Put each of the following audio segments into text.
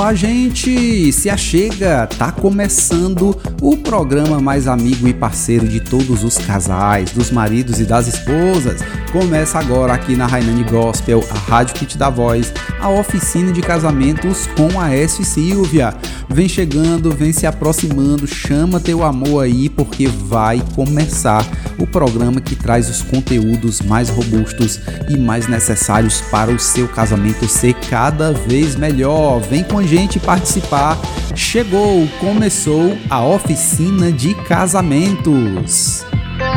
Olá, gente! Se achega! Tá começando o programa mais amigo e parceiro de todos os casais, dos maridos e das esposas. Começa agora aqui na Rainani Gospel, a rádio que te dá voz, a oficina de casamentos com a S. Silvia. Vem chegando, vem se aproximando, chama teu amor aí, porque vai começar o programa que traz os conteúdos mais robustos e mais necessários para o seu casamento ser cada vez melhor. Vem com a gente participar. Chegou, começou a oficina de casamentos.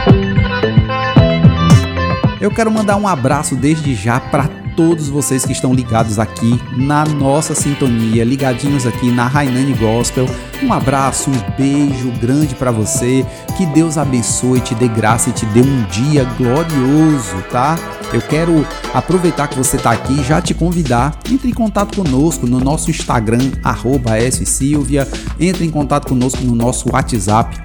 Eu quero mandar um abraço desde já para todos vocês que estão ligados aqui na nossa sintonia, ligadinhos aqui na Rainani Gospel. Um abraço, um beijo grande para você, que Deus abençoe, te dê graça e te dê um dia glorioso, tá? Eu quero aproveitar que você está aqui e já te convidar, entre em contato conosco no nosso Instagram, @ssilvia, entre em contato conosco no nosso WhatsApp,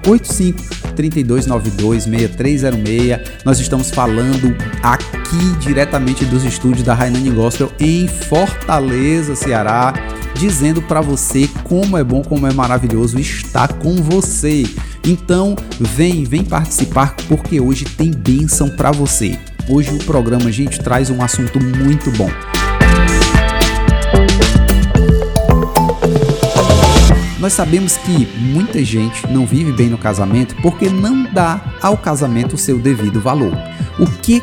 85-3292-6306. Nós estamos falando aqui diretamente dos estúdios da Rainani Gospel em Fortaleza, Ceará, dizendo para você como é bom, como é maravilhoso estar com você. Então, vem participar, porque hoje tem bênção para você. Hoje o programa, gente, traz um assunto muito bom. Nós sabemos que muita gente não vive bem no casamento porque não dá ao casamento o seu devido valor. O que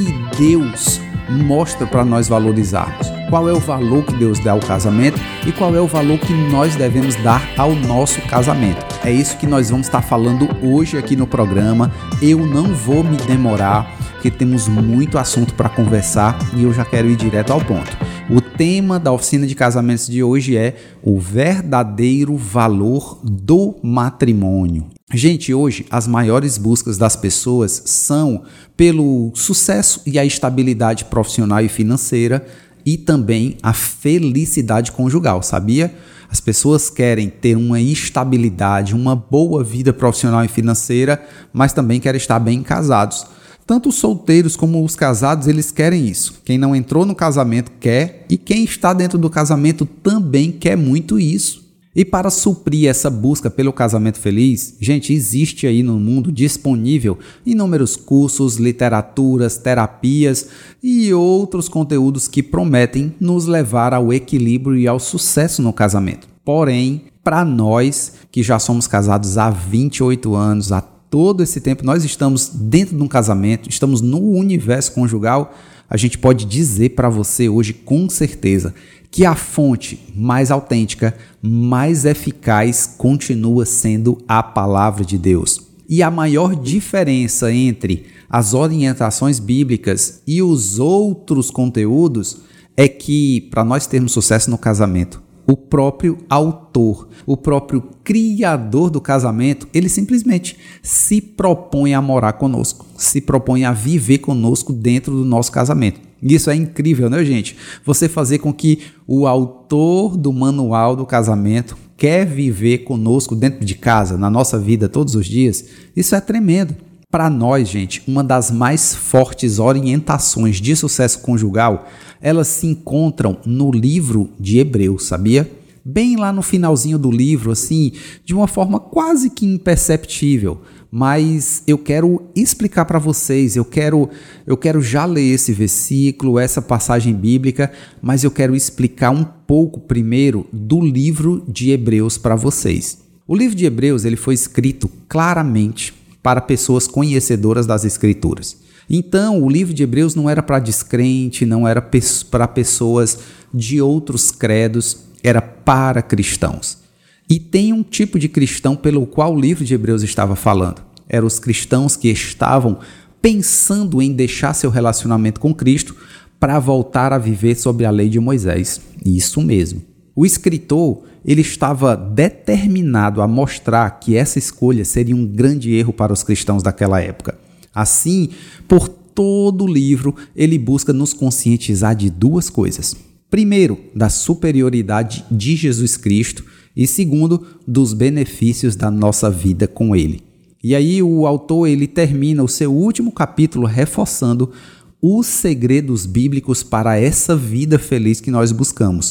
Deus mostra para nós valorizarmos? Qual é o valor que Deus dá ao casamento e qual é o valor que nós devemos dar ao nosso casamento? É isso que nós vamos estar falando hoje aqui no programa. Eu não vou me demorar, porque temos muito assunto para conversar e eu já quero ir direto ao ponto. O tema da oficina de casamentos de hoje é o verdadeiro valor do matrimônio. Gente, hoje as maiores buscas das pessoas são pelo sucesso e a estabilidade profissional e financeira e também a felicidade conjugal, sabia? As pessoas querem ter uma estabilidade, uma boa vida profissional e financeira, mas também querem estar bem casados. Tanto os solteiros como os casados, eles querem isso. Quem não entrou no casamento quer, e quem está dentro do casamento também quer muito isso. E para suprir essa busca pelo casamento feliz, gente, existe aí no mundo disponível inúmeros cursos, literaturas, terapias e outros conteúdos que prometem nos levar ao equilíbrio e ao sucesso no casamento. Porém, para nós que já somos casados há 28 anos, há todo esse tempo, nós estamos dentro de um casamento, estamos no universo conjugal, a gente pode dizer para você hoje com certeza que a fonte mais autêntica, mais eficaz continua sendo a palavra de Deus. E a maior diferença entre as orientações bíblicas e os outros conteúdos é que, para nós termos sucesso no casamento, o próprio autor, o próprio criador do casamento, ele simplesmente se propõe a morar conosco, se propõe a viver conosco dentro do nosso casamento. Isso é incrível, né, gente? Você fazer com que o autor do manual do casamento quer viver conosco dentro de casa, na nossa vida todos os dias, isso é tremendo. Para nós, gente, uma das mais fortes orientações de sucesso conjugal, elas se encontram no livro de Hebreus, sabia? Bem lá no finalzinho do livro, assim, de uma forma quase que imperceptível. Mas eu quero explicar para vocês, eu quero já ler esse versículo, essa passagem bíblica, mas eu quero explicar um pouco primeiro do livro de Hebreus para vocês. O livro de Hebreus, ele foi escrito claramente para pessoas conhecedoras das Escrituras. Então, o livro de Hebreus não era para descrente, não era para pessoas de outros credos, era para cristãos. E tem um tipo de cristão pelo qual o livro de Hebreus estava falando. Eram os cristãos que estavam pensando em deixar seu relacionamento com Cristo para voltar a viver sob a lei de Moisés. Isso mesmo. O escritor, ele estava determinado a mostrar que essa escolha seria um grande erro para os cristãos daquela época. Assim, por todo o livro, ele busca nos conscientizar de duas coisas. Primeiro, da superioridade de Jesus Cristo e segundo, dos benefícios da nossa vida com ele. E aí o autor, ele termina o seu último capítulo reforçando os segredos bíblicos para essa vida feliz que nós buscamos.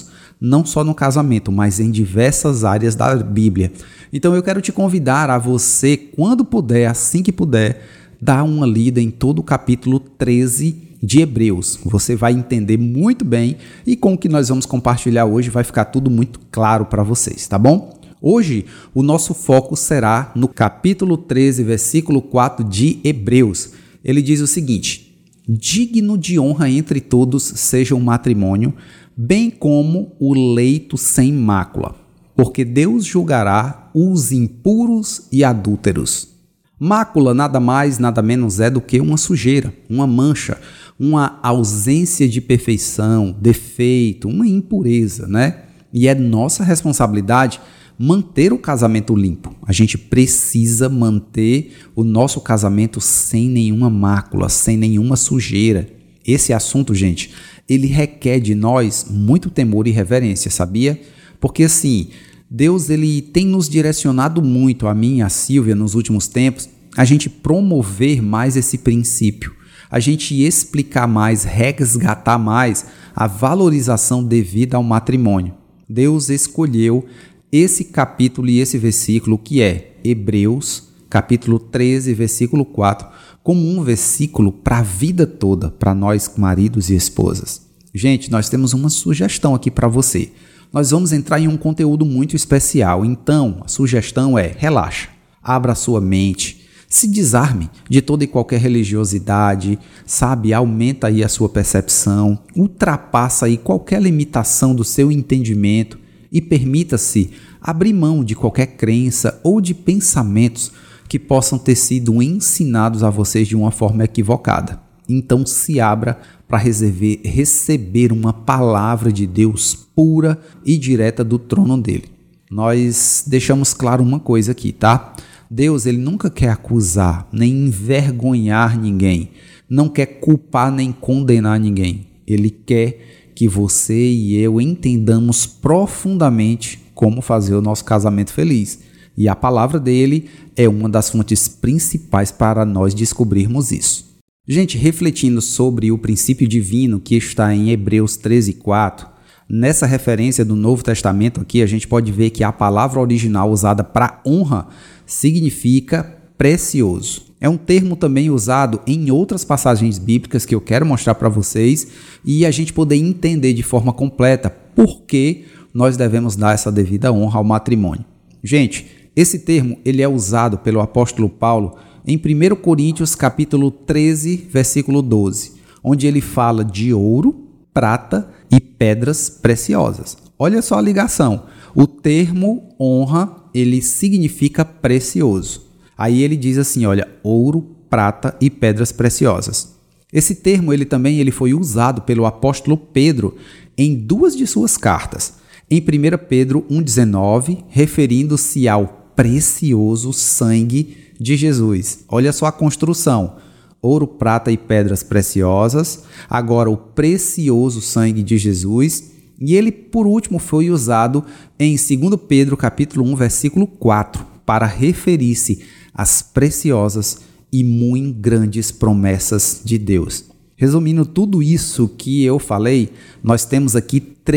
não só no casamento, mas em diversas áreas da Bíblia. Então eu quero te convidar a você, quando puder, assim que puder, dar uma lida em todo o capítulo 13 de Hebreus. Você vai entender muito bem e com o que nós vamos compartilhar hoje vai ficar tudo muito claro para vocês, tá bom? Hoje o nosso foco será no capítulo 13, versículo 4 de Hebreus. Ele diz o seguinte: digno de honra entre todos seja o matrimônio, bem como o leito sem mácula, porque Deus julgará os impuros e adúlteros. Mácula nada mais, nada menos é do que uma sujeira, uma mancha, uma ausência de perfeição, defeito, uma impureza, né? E é nossa responsabilidade manter o casamento limpo. A gente precisa manter o nosso casamento sem nenhuma mácula, sem nenhuma sujeira. Esse assunto, gente, ele requer de nós muito temor e reverência, sabia? Porque assim, Deus ele tem nos direcionado muito, a mim e a Silvia, nos últimos tempos, a gente promover mais esse princípio, a gente explicar mais, resgatar mais a valorização devida ao matrimônio. Deus escolheu esse capítulo e esse versículo, que é Hebreus, capítulo 13, versículo 4, como um versículo para a vida toda, para nós maridos e esposas. Gente, nós temos uma sugestão aqui para você. Nós vamos entrar em um conteúdo muito especial, então a sugestão é: relaxa, abra a sua mente, se desarme de toda e qualquer religiosidade, sabe? Aumenta aí a sua percepção, ultrapassa aí qualquer limitação do seu entendimento e permita-se abrir mão de qualquer crença ou de pensamentos que possam ter sido ensinados a vocês de uma forma equivocada. Então se abra para receber uma palavra de Deus pura e direta do trono dele. Nós deixamos claro uma coisa aqui, tá? Deus ele nunca quer acusar, nem envergonhar ninguém, não quer culpar nem condenar ninguém. Ele quer que você e eu entendamos profundamente como fazer o nosso casamento feliz. E a palavra dele é uma das fontes principais para nós descobrirmos isso. Gente, refletindo sobre o princípio divino que está em Hebreus 13:4, nessa referência do Novo Testamento aqui, a gente pode ver que a palavra original usada para honra significa precioso. É um termo também usado em outras passagens bíblicas que eu quero mostrar para vocês e a gente poder entender de forma completa por que nós devemos dar essa devida honra ao matrimônio. Gente, esse termo ele é usado pelo apóstolo Paulo em 1 Coríntios capítulo 13, versículo 12, onde ele fala de ouro, prata e pedras preciosas. Olha só a ligação. O termo honra, ele significa precioso. Aí ele diz assim, olha, ouro, prata e pedras preciosas. Esse termo ele foi usado pelo apóstolo Pedro em duas de suas cartas. Em 1 Pedro 1,19, referindo-se ao precioso sangue de Jesus. Olha só a construção. Ouro, prata e pedras preciosas. Agora o precioso sangue de Jesus. E ele, por último, foi usado em 2 Pedro capítulo 1, versículo 4, para referir-se às preciosas e muito grandes promessas de Deus. Resumindo tudo isso que eu falei, nós temos aqui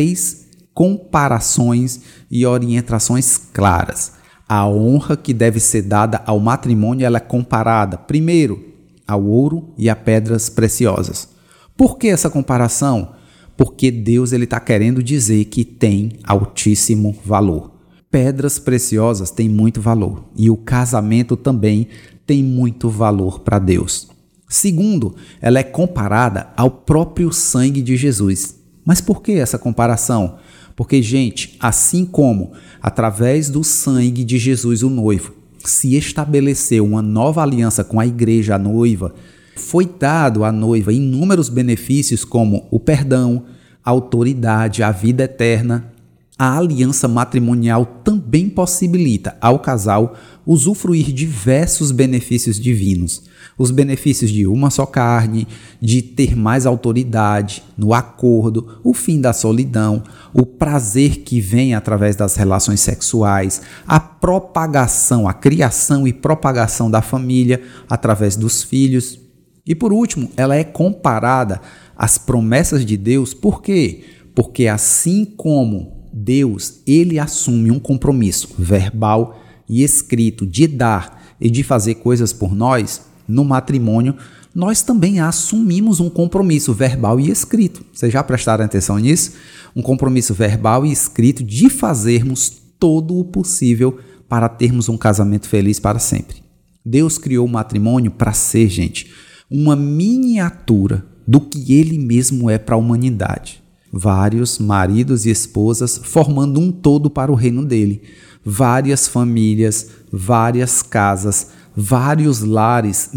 3 comparações e orientações claras. A honra que deve ser dada ao matrimônio ela é comparada, primeiro, ao ouro e a pedras preciosas. Por que essa comparação? Porque Deus está querendo dizer que tem altíssimo valor. Pedras preciosas têm muito valor e o casamento também tem muito valor para Deus. Segundo, ela é comparada ao próprio sangue de Jesus. Mas por que essa comparação? Porque, gente, assim como através do sangue de Jesus, o noivo, se estabeleceu uma nova aliança com a igreja, a noiva, foi dado à noiva inúmeros benefícios como o perdão, a autoridade, a vida eterna. A aliança matrimonial também possibilita ao casal usufruir diversos benefícios divinos. Os benefícios de uma só carne, de ter mais autoridade no acordo, o fim da solidão, o prazer que vem através das relações sexuais, a propagação, a criação e propagação da família através dos filhos. E por último, ela é comparada às promessas de Deus. Por quê? Porque assim como Deus, ele assume um compromisso verbal e escrito de dar e de fazer coisas por nós, no matrimônio, nós também assumimos um compromisso verbal e escrito. Vocês já prestaram atenção nisso? Um compromisso verbal e escrito de fazermos todo o possível para termos um casamento feliz para sempre. Deus criou o matrimônio para ser, gente, uma miniatura do que ele mesmo é para a humanidade. Vários maridos e esposas formando um todo para o reino dele. Várias famílias, várias casas, vários lares,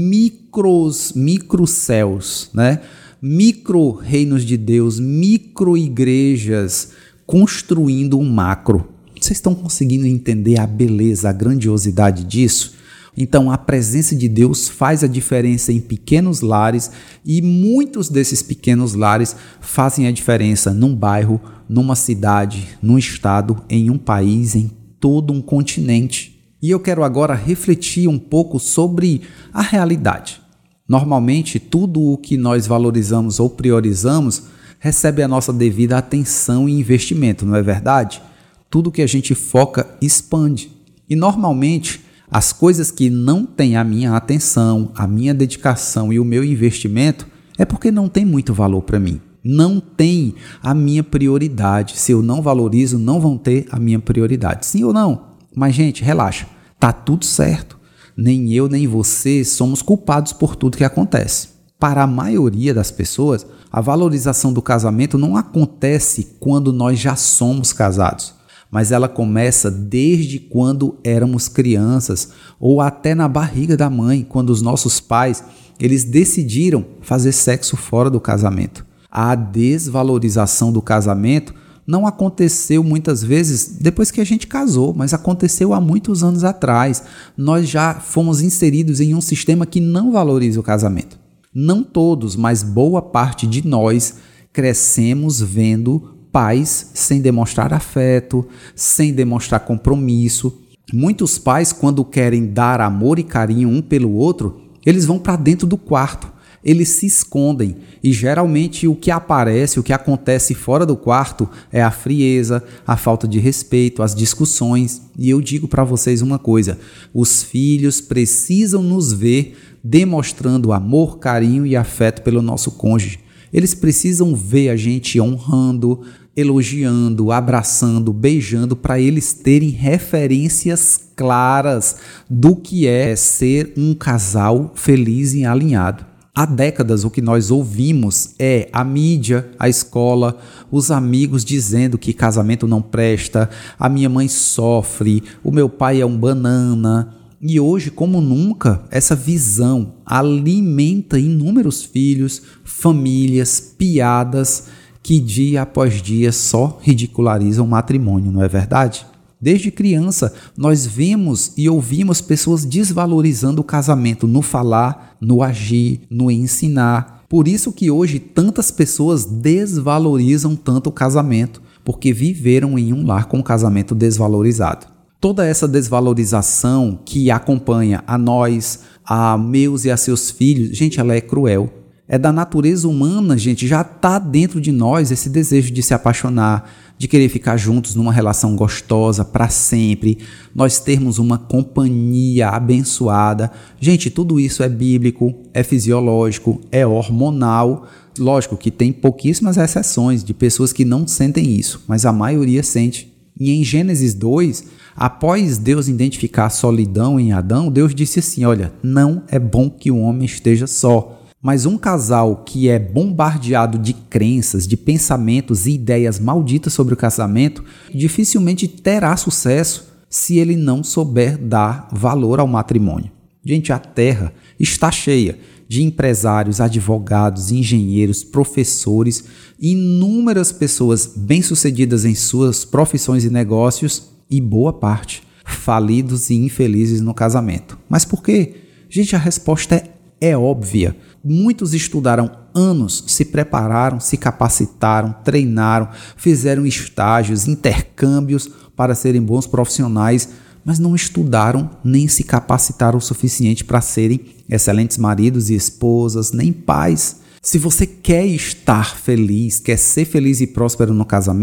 micro-céus, né? Micro-reinos de Deus, micro-igrejas, construindo um macro. Vocês estão conseguindo entender a beleza, a grandiosidade disso? Então, a presença de Deus faz a diferença em pequenos lares e muitos desses pequenos lares fazem a diferença num bairro, numa cidade, num estado, em um país, em todo um continente. E eu quero agora refletir um pouco sobre a realidade. Normalmente, tudo o que nós valorizamos ou priorizamos recebe a nossa devida atenção e investimento, não é verdade? Tudo que a gente foca expande. E normalmente, as coisas que não têm a minha atenção, a minha dedicação e o meu investimento é porque não tem muito valor para mim. Não tem a minha prioridade. Se eu não valorizo, não vão ter a minha prioridade. Sim ou não? Mas, gente, relaxa. Tá tudo certo. Nem eu, nem você somos culpados por tudo que acontece. Para a maioria das pessoas, a valorização do casamento não acontece quando nós já somos casados. Mas ela começa desde quando éramos crianças ou até na barriga da mãe, quando os nossos pais eles decidiram fazer sexo fora do casamento. A desvalorização do casamento não aconteceu muitas vezes depois que a gente casou, mas aconteceu há muitos anos atrás. Nós já fomos inseridos em um sistema que não valoriza o casamento. Não todos, mas boa parte de nós crescemos vendo pais sem demonstrar afeto, sem demonstrar compromisso. Muitos pais, quando querem dar amor e carinho um pelo outro, eles vão para dentro do quarto, eles se escondem e geralmente o que aparece, o que acontece fora do quarto é a frieza, a falta de respeito, as discussões. E eu digo para vocês uma coisa, os filhos precisam nos ver demonstrando amor, carinho e afeto pelo nosso cônjuge. Eles precisam ver a gente honrando, elogiando, abraçando, beijando, para eles terem referências claras do que é ser um casal feliz e alinhado. Há décadas o que nós ouvimos é a mídia, a escola, os amigos dizendo que casamento não presta, a minha mãe sofre, o meu pai é um banana. E hoje, como nunca, essa visão alimenta inúmeros filhos, famílias, piadas que dia após dia só ridicularizam o matrimônio, não é verdade? Desde criança, nós vemos e ouvimos pessoas desvalorizando o casamento no falar, no agir, no ensinar. Por isso que hoje tantas pessoas desvalorizam tanto o casamento, porque viveram em um lar com o casamento desvalorizado. Toda essa desvalorização que acompanha a nós, a meus e a seus filhos, gente, ela é cruel. É da natureza humana, gente, já está dentro de nós esse desejo de se apaixonar, de querer ficar juntos numa relação gostosa para sempre, nós termos uma companhia abençoada. Gente, tudo isso é bíblico, é fisiológico, é hormonal. Lógico que tem pouquíssimas exceções de pessoas que não sentem isso, mas a maioria sente. E em Gênesis 2, após Deus identificar a solidão em Adão, Deus disse assim, olha, não é bom que o homem esteja só. Mas um casal que é bombardeado de crenças, de pensamentos e ideias malditas sobre o casamento, dificilmente terá sucesso se ele não souber dar valor ao matrimônio. Gente, a terra está cheia de empresários, advogados, engenheiros, professores, inúmeras pessoas bem-sucedidas em suas profissões e negócios e boa parte falidos e infelizes no casamento. Mas por quê? Gente, a resposta é óbvia. Muitos estudaram anos, se prepararam, se capacitaram, treinaram, fizeram estágios, intercâmbios para serem bons profissionais, mas não estudaram nem se capacitaram o suficiente para serem excelentes maridos e esposas, nem pais. Se você quer estar feliz, quer ser feliz e próspero no casamento,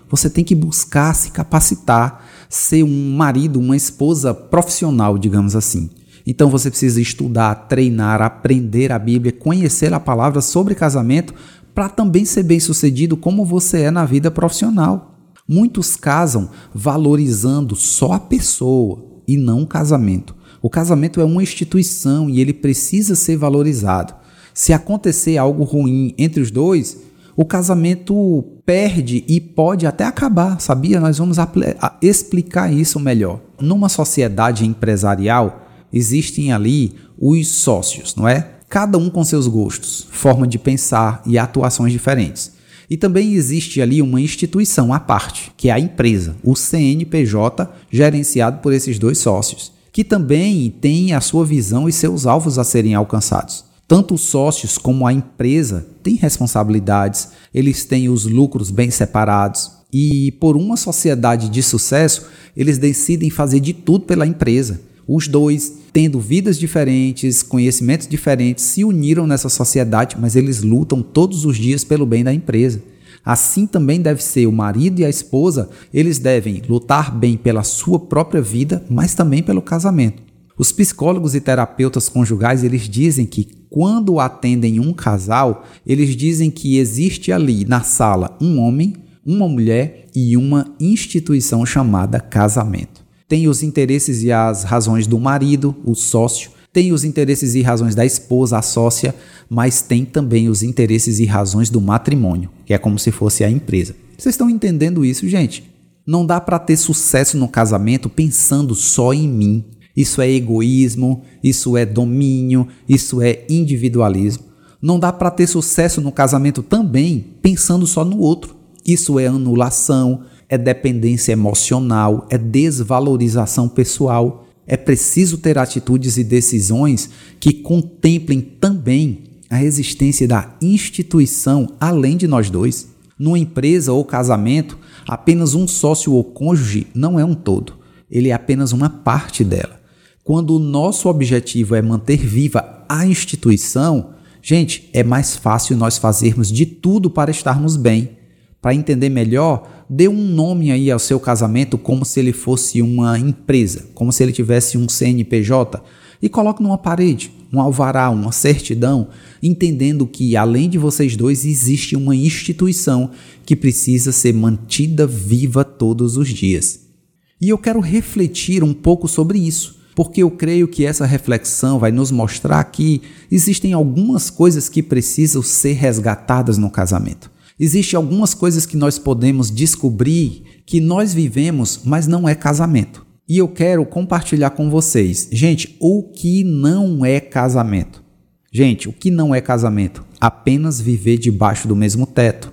você tem que buscar se capacitar, ser um marido, uma esposa profissional, digamos assim. Então você precisa estudar, treinar, aprender a Bíblia, conhecer a palavra sobre casamento para também ser bem-sucedido como você é na vida profissional. Muitos casam valorizando só a pessoa e não o casamento. O casamento é uma instituição e ele precisa ser valorizado. Se acontecer algo ruim entre os dois, o casamento perde e pode até acabar, sabia? Nós vamos explicar isso melhor. Numa sociedade empresarial, existem ali os sócios, não é? Cada um com seus gostos, forma de pensar e atuações diferentes. E também existe ali uma instituição à parte, que é a empresa, o CNPJ, gerenciado por esses dois sócios, que também tem a sua visão e seus alvos a serem alcançados. Tanto os sócios como a empresa têm responsabilidades, eles têm os lucros bem separados e, por uma sociedade de sucesso, eles decidem fazer de tudo pela empresa. Os dois, tendo vidas diferentes, conhecimentos diferentes, se uniram nessa sociedade, mas eles lutam todos os dias pelo bem da empresa. Assim também deve ser o marido e a esposa, eles devem lutar bem pela sua própria vida, mas também pelo casamento. Os psicólogos e terapeutas conjugais, eles dizem que quando atendem um casal, eles dizem que existe ali na sala um homem, uma mulher e uma instituição chamada casamento. Tem os interesses e as razões do marido, o sócio, tem os interesses e razões da esposa, a sócia, mas tem também os interesses e razões do matrimônio, que é como se fosse a empresa. Vocês estão entendendo isso, gente? Não dá para ter sucesso no casamento pensando só em mim. Isso é egoísmo, isso é domínio, isso é individualismo. Não dá para ter sucesso no casamento também pensando só no outro. Isso é anulação, é dependência emocional, é desvalorização pessoal. É preciso ter atitudes e decisões que contemplem também a existência da instituição além de nós dois. Numa empresa ou casamento, apenas um sócio ou cônjuge não é um todo. Ele é apenas uma parte dela. Quando o nosso objetivo é manter viva a instituição, gente, é mais fácil nós fazermos de tudo para estarmos bem. Para entender melhor, dê um nome aí ao seu casamento como se ele fosse uma empresa, como se ele tivesse um CNPJ e coloque numa parede, um alvará, uma certidão, entendendo que além de vocês dois existe uma instituição que precisa ser mantida viva todos os dias. E eu quero refletir um pouco sobre isso, porque eu creio que essa reflexão vai nos mostrar que existem algumas coisas que precisam ser resgatadas no casamento. Existem algumas coisas que nós podemos descobrir que nós vivemos, mas não é casamento. E eu quero compartilhar com vocês. Gente, o que não é casamento? Gente, o que não é casamento? Apenas viver debaixo do mesmo teto.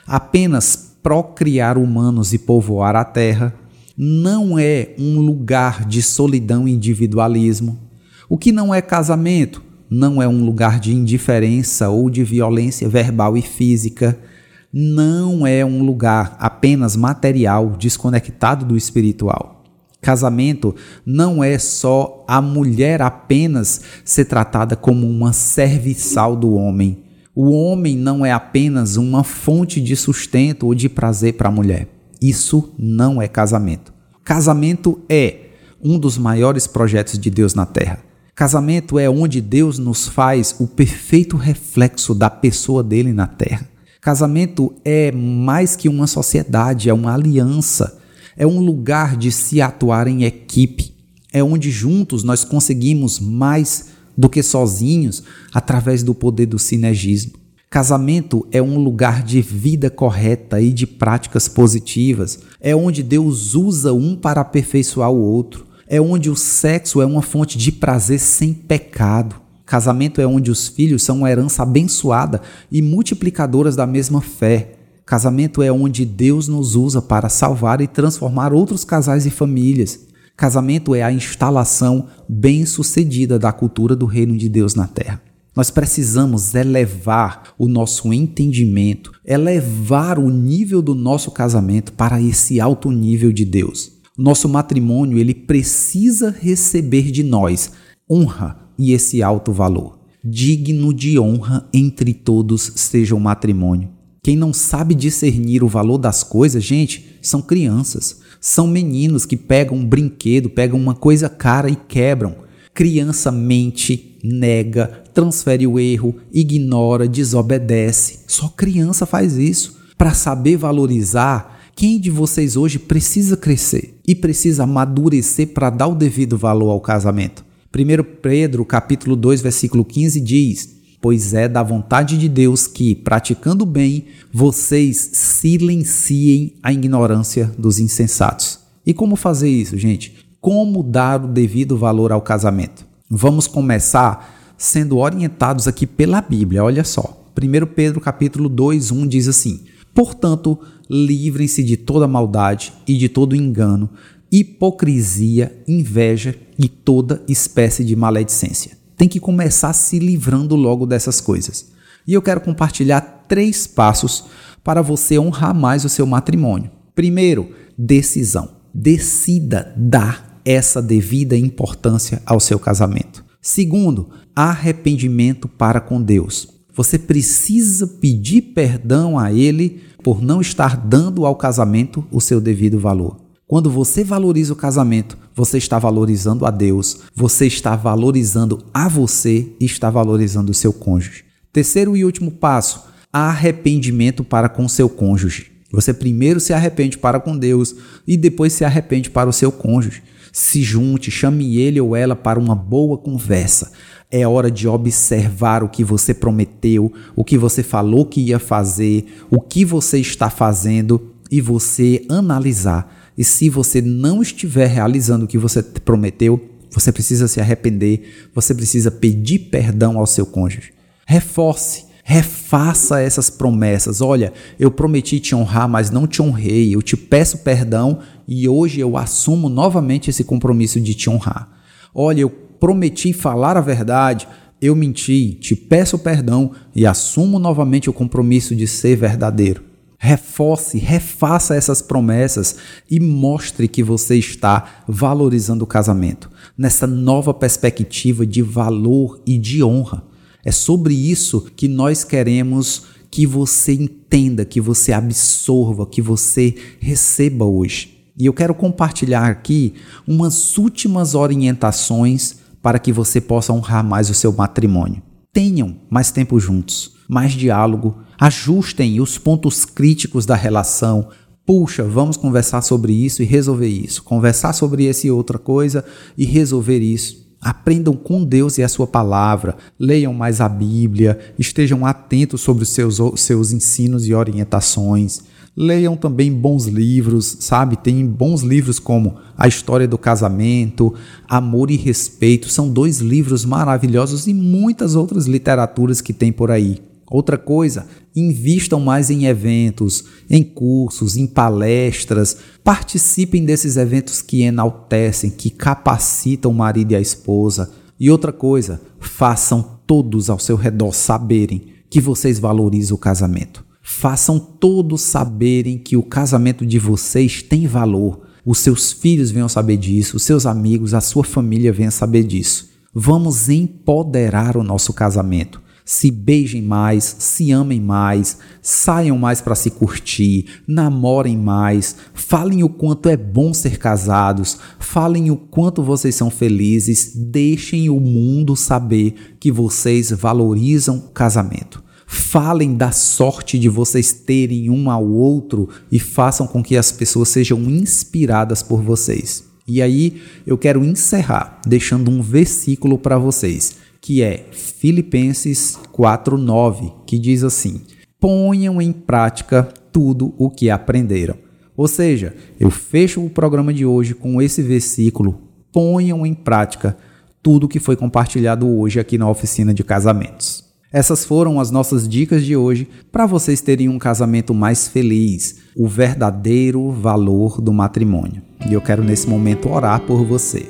Apenas procriar humanos e povoar a terra. Não é um lugar de solidão e individualismo. O que não é casamento? Não é um lugar de indiferença ou de violência verbal e física. Não é um lugar apenas material, desconectado do espiritual. Casamento não é só a mulher apenas ser tratada como uma serviçal do homem. O homem não é apenas uma fonte de sustento ou de prazer para a mulher. Isso não é casamento. Casamento é um dos maiores projetos de Deus na Terra. Casamento é onde Deus nos faz o perfeito reflexo da pessoa dele na Terra. Casamento é mais que uma sociedade, é uma aliança. É um lugar de se atuar em equipe. É onde juntos nós conseguimos mais do que sozinhos através do poder do sinergismo. Casamento é um lugar de vida correta e de práticas positivas. É onde Deus usa um para aperfeiçoar o outro. É onde o sexo é uma fonte de prazer sem pecado. Casamento é onde os filhos são uma herança abençoada e multiplicadoras da mesma fé. Casamento é onde Deus nos usa para salvar e transformar outros casais e famílias. Casamento é a instalação bem-sucedida da cultura do reino de Deus na terra. Nós precisamos elevar o nosso entendimento, elevar o nível do nosso casamento para esse alto nível de Deus. Nosso matrimônio, ele precisa receber de nós honra e esse alto valor. Digno de honra entre todos seja o matrimônio. Quem não sabe discernir o valor das coisas, gente, são crianças. São meninos que pegam um brinquedo, pegam uma coisa cara e quebram. Criança mente, nega, transfere o erro, ignora, desobedece. Só criança faz isso. Para saber valorizar, quem de vocês hoje precisa crescer e precisa amadurecer para dar o devido valor ao casamento? 1 Pedro, capítulo 2, versículo 15 diz: pois é da vontade de Deus que, praticando bem, vocês silenciem a ignorância dos insensatos. E como fazer isso, gente? Como dar o devido valor ao casamento? Vamos começar sendo orientados aqui pela Bíblia, olha só. 1 Pedro capítulo 2, 1 diz assim: portanto, livrem-se de toda maldade e de todo engano, hipocrisia, inveja e toda espécie de maledicência. Tem que começar se livrando logo dessas coisas. E eu quero compartilhar 3 passos para você honrar mais o seu matrimônio. Primeiro, decisão. Decida dar essa devida importância ao seu casamento. Segundo, arrependimento para com Deus. Você precisa pedir perdão a Ele por não estar dando ao casamento o seu devido valor. Quando você valoriza o casamento, você está valorizando a Deus, você está valorizando a você e está valorizando o seu cônjuge. Terceiro e último passo, arrependimento para com seu cônjuge. Você primeiro se arrepende para com Deus e depois se arrepende para o seu cônjuge. Se junte, chame ele ou ela para uma boa conversa. É hora de observar o que você prometeu, o que você falou que ia fazer, o que você está fazendo e você analisar. E se você não estiver realizando o que você prometeu, você precisa se arrepender, você precisa pedir perdão ao seu cônjuge. Reforce, refaça essas promessas. Olha, eu prometi te honrar, mas não te honrei. Eu te peço perdão e hoje eu assumo novamente esse compromisso de te honrar. Olha, eu prometi falar a verdade, eu menti, te peço perdão e assumo novamente o compromisso de ser verdadeiro. Reforce, refaça essas promessas e mostre que você está valorizando o casamento, nessa nova perspectiva de valor e de honra. É sobre isso que nós queremos que você entenda, que você absorva, que você receba hoje. E eu quero compartilhar aqui umas últimas orientações para que você possa honrar mais o seu matrimônio. Tenham mais tempo juntos, mais diálogo, ajustem os pontos críticos da relação. Puxa, vamos conversar sobre isso e resolver isso. Conversar sobre essa e outra coisa e resolver isso. Aprendam com Deus e a sua palavra. Leiam mais a Bíblia. Estejam atentos sobre os seus ensinos e orientações. Leiam também bons livros, sabe? Tem bons livros como A História do Casamento, Amor e Respeito. São 2 livros maravilhosos e muitas outras literaturas que tem por aí. Outra coisa, invistam mais em eventos, em cursos, em palestras. Participem desses eventos que enaltecem, que capacitam o marido e a esposa. E outra coisa, façam todos ao seu redor saberem que vocês valorizam o casamento. Façam todos saberem que o casamento de vocês tem valor. Os seus filhos venham saber disso, os seus amigos, a sua família venham saber disso. Vamos empoderar o nosso casamento. Se beijem mais, se amem mais, saiam mais para se curtir, namorem mais, falem o quanto é bom ser casados, falem o quanto vocês são felizes, deixem o mundo saber que vocês valorizam o casamento. Falem da sorte de vocês terem um ao outro e façam com que as pessoas sejam inspiradas por vocês. E aí eu quero encerrar deixando um versículo para vocês, que é Filipenses 4:9, que diz assim: ponham em prática tudo o que aprenderam. Ou seja, eu fecho o programa de hoje com esse versículo: ponham em prática tudo o que foi compartilhado hoje aqui na oficina de casamentos. Essas foram as nossas dicas de hoje para vocês terem um casamento mais feliz, o verdadeiro valor do matrimônio. E eu quero nesse momento orar por você.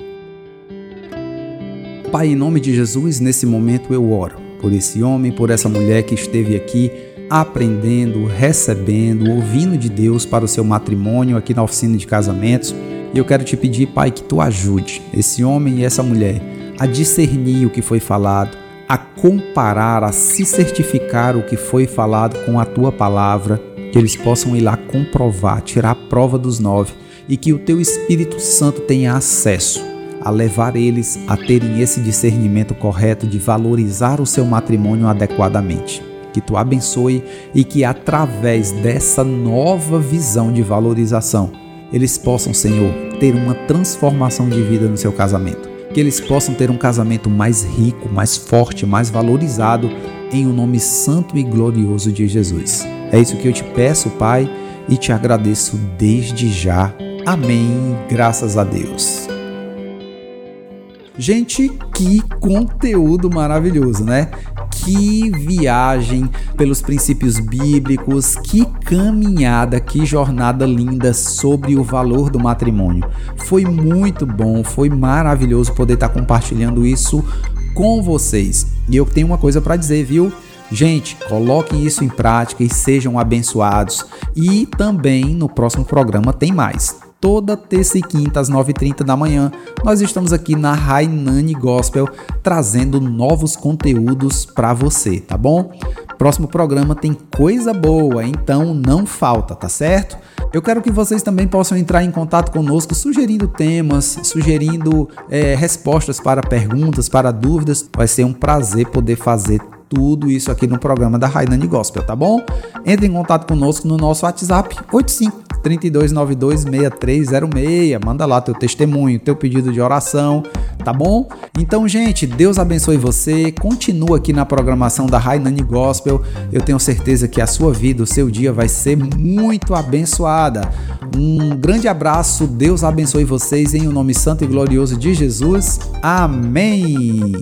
Pai, em nome de Jesus, nesse momento eu oro por esse homem, por essa mulher que esteve aqui aprendendo, recebendo, ouvindo de Deus para o seu matrimônio aqui na oficina de casamentos. E eu quero te pedir, Pai, que tu ajude esse homem e essa mulher a discernir o que foi falado, a comparar, a se certificar o que foi falado com a tua palavra, que eles possam ir lá comprovar, tirar a prova dos 9 e que o teu Espírito Santo tenha acesso a levar eles a terem esse discernimento correto de valorizar o seu matrimônio adequadamente. Que tu abençoe e que através dessa nova visão de valorização, eles possam, Senhor, ter uma transformação de vida no seu casamento. Que eles possam ter um casamento mais rico, mais forte, mais valorizado, em o nome santo e glorioso de Jesus. É isso que eu te peço, Pai, e te agradeço desde já. Amém. Graças a Deus. Gente, que conteúdo maravilhoso, né? Que viagem pelos princípios bíblicos, que caminhada, que jornada linda sobre o valor do matrimônio. Foi muito bom, foi maravilhoso poder estar compartilhando isso com vocês. E eu tenho uma coisa para dizer, viu? Gente, coloquem isso em prática e sejam abençoados. E também no próximo programa tem mais. Toda terça e quinta às 9h30 da manhã, nós estamos aqui na Rainani Gospel trazendo novos conteúdos para você, tá bom? Próximo programa tem coisa boa, então não falta, tá certo? Eu quero que vocês também possam entrar em contato conosco, sugerindo temas, sugerindo respostas para perguntas, para dúvidas. Vai ser um prazer poder fazer tudo isso aqui no programa da Rainani Gospel, tá bom? Entre em contato conosco no nosso WhatsApp 85-3292-6306. Manda lá teu testemunho, teu pedido de oração, tá bom? Então, gente, Deus abençoe você. Continua aqui na programação da Rainani Gospel. Eu tenho certeza que a sua vida, o seu dia vai ser muito abençoada. Um grande abraço. Deus abençoe vocês em o nome santo e glorioso de Jesus. Amém.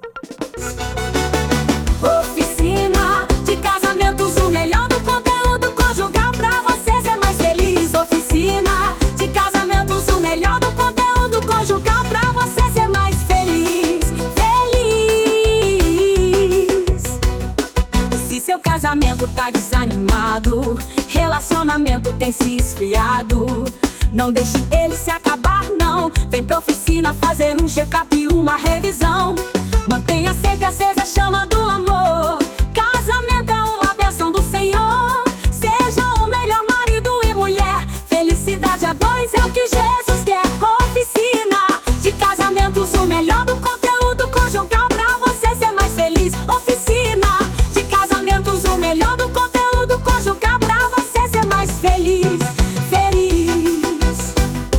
Casamento tá desanimado, relacionamento tem se esfriado. Não deixe ele se acabar, não. Vem pra oficina fazer um check-up e uma revisão. Mantenha sempre acesa a chama do amor. Casamento é uma bênção do Senhor. Seja o melhor marido e mulher. Felicidade a dois é o que Jesus quer. Oficina de casamentos, o melhor do conteúdo conjugal pra você ser mais feliz. Oficina o melhor do conteúdo conjugal pra você ser mais feliz, feliz,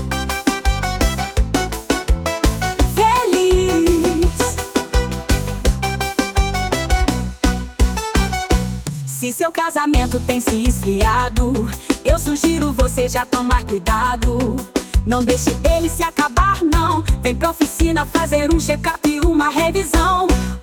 feliz. Se seu casamento tem se esfriado, eu sugiro você já tomar cuidado. Não deixe ele se acabar, não. Vem pra oficina fazer um check-up e uma revisão.